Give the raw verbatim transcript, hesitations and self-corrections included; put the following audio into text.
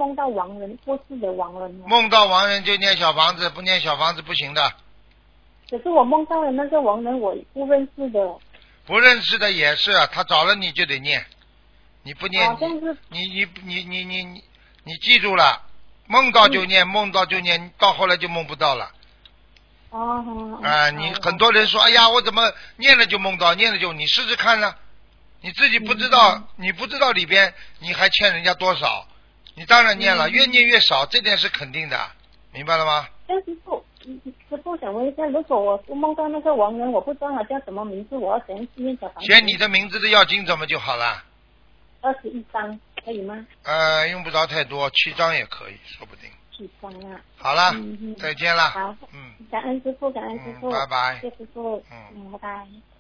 梦到亡人，过世的亡人。 梦到亡人就念小房子，不念小房子不行的。 可是我梦到的那个亡人我不认识的。 不认识的也是，他找了你就得念，你不念， 哦、 你你你你你你你记住了，梦到就念，嗯、梦到就念，到后来就梦不到了。 哦。 啊、呃，你很多人说，哎呀，我怎么念了就梦到，念了就，你试试看呢。你自己不知道，嗯、你不知道里边你还欠人家多少，你当然念了，嗯、越念越少，这点是肯定的，明白了吗？ 但是不。师父想问一下，如果我梦到那个亡人，我不知道他叫什么名字，我要怎样去念小房子？ 写你的名字的要经怎么就好了？ 二十一张可以吗？ 呃，用不着太多，七张也可以，说不定。 七张啊。 好了， 嗯、 再见了。 好， 嗯， 感恩师父，感恩师父， 嗯、拜拜。 谢谢师父， 嗯， 嗯，拜拜。